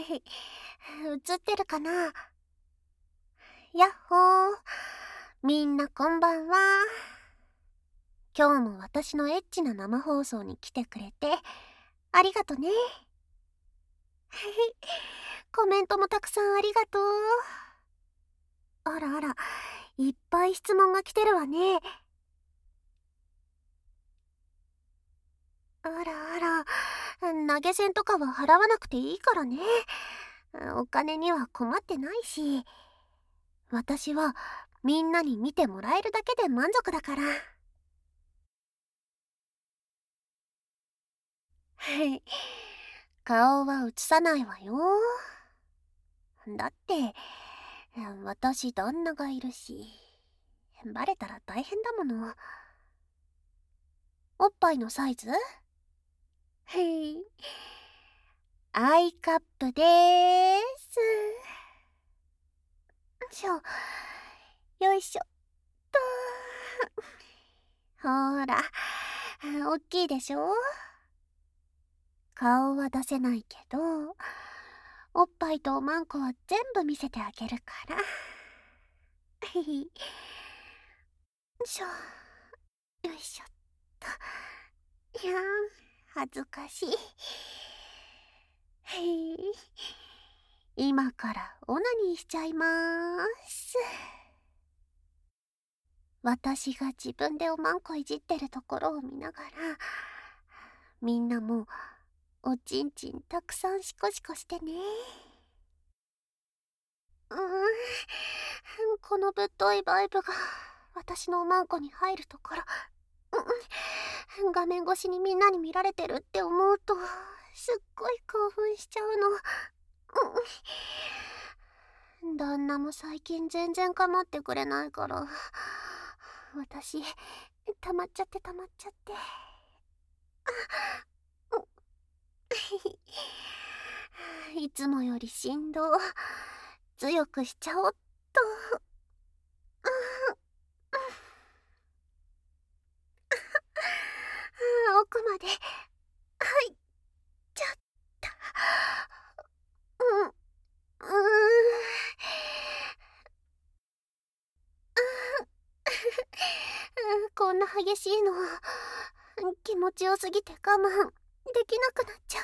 映ってるかな？やっほー。みんなこんばんは。今日も私のエッチな生放送に来てくれてありがとね。コメントもたくさんありがとう。あらあら、いっぱい質問が来てるわね。あらあら、投げ銭とかは払わなくていいからね。お金には困ってないし、私はみんなに見てもらえるだけで満足だから。顔は映さないわよ。だって私旦那がいるし、バレたら大変だもの。おっぱいのサイズ？アイカップでーす。よいしょっと。ほら、おっきいでしょ。顔は出せないけど、おっぱいとおまんこは全部見せてあげるから。よいしょ、よいしょっと。いやー、恥ずかしい。今からオナニーしちゃいまーす。私が自分でおまんこいじってるところを見ながら、みんなもおちんちんたくさんシコシコしてね。このぶっといバイブが私のおまんこに入るところ、画面越しにみんなに見られてるって思うとすっごい興奮しちゃうの。旦那も最近全然構ってくれないから、私溜まっちゃって。いつもより振動強くしちゃおっと。奥まで入っちゃった。うん、こんな激しいの気持ちよすぎて我慢できなくなっちゃ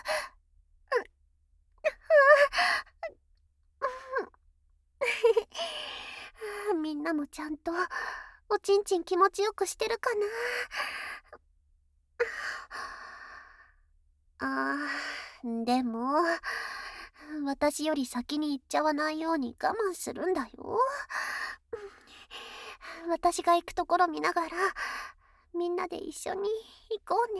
う。みんなもちゃんとおちんちん気持ちよくしてるかな。でも私より先に行っちゃわないように我慢するんだよ。私が行くところ見ながらみんなで一緒に行こうね。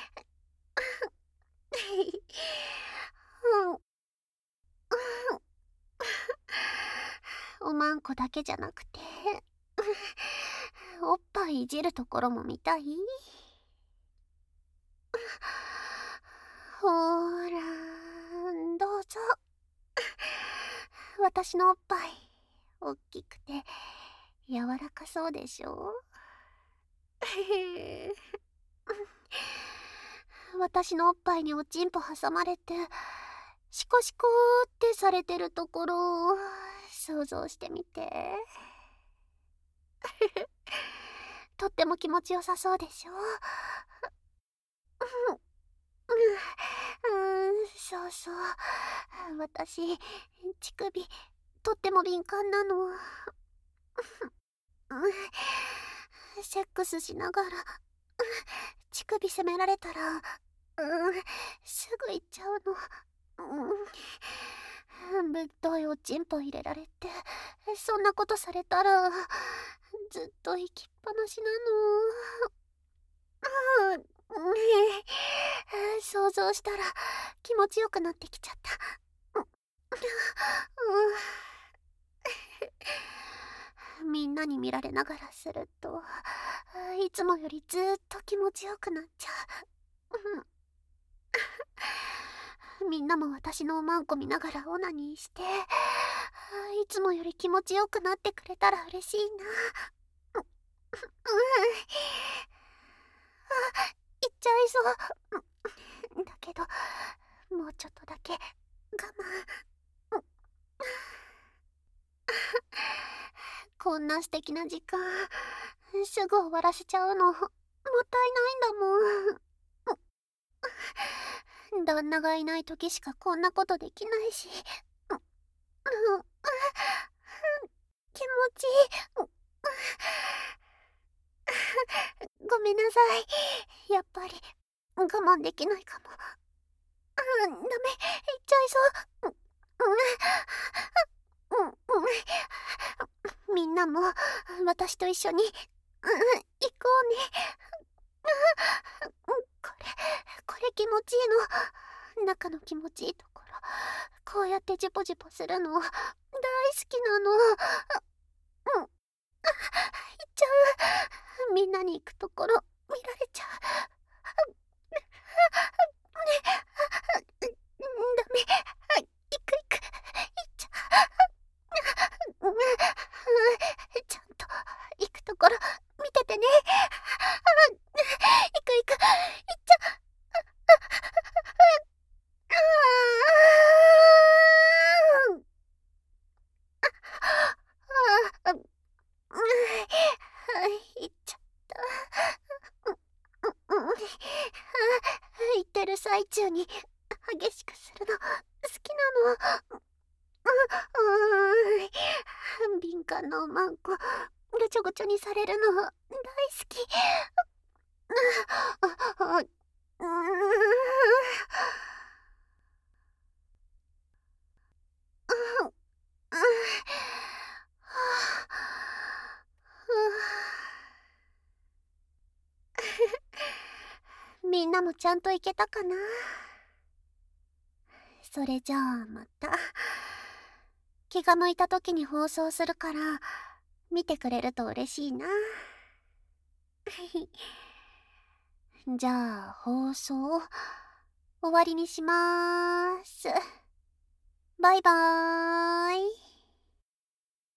おまんこだけじゃなくておっぱいいじるところも見たい？ほーらどうぞ。私のおっぱいおっきくて柔らかそうでしょ。私のおっぱいにおちんぽ挟まれてシコシコってされてるところを想像してみて。とっても気持ちよさそうでしょ。そうそう。私乳首とっても敏感なの。セックスしながら乳首責められたらすぐ行っちゃうの。ぶっといおちんぽ入れられてそんなことされたらずっと行きっぱなしなの。想像したら気持ちよくなってきちゃった。みんなに見られながらするといつもよりずっと気持ちよくなっちゃう。みんなも私のおまんこ見ながらオナニーしていつもより気持ちよくなってくれたら嬉しいな。行っちゃいそう。だけどもうちょっとだけ慢。こんな素敵な時間、すぐ終わらせちゃうの、もったいないんだもん。旦那がいない時しかこんなことできないし。気持ちいい。ごめんなさい。やっぱり我慢できないかも。ダメ、言っちゃいそう。みんなも私と一緒に行こうね。これ気持ちいいの。中の気持ちいいところ、こうやってジュポジュポするの大好きなの。行っちゃう。みんなに行くところ見られちゃう。ダメ。行く。行っちゃう。ちゃんと行くところ見ててね。行く。行っちゃう。行っちゃった。言ってる最中に激しくするの好きなの。敏感なおまんこぐちょぐちょにされるの大好き。みんなもちゃんと行けたかな。それじゃあまた気が向いた時に放送するから見てくれると嬉しいな。じゃあ放送終わりにしまーす。バイバーイ。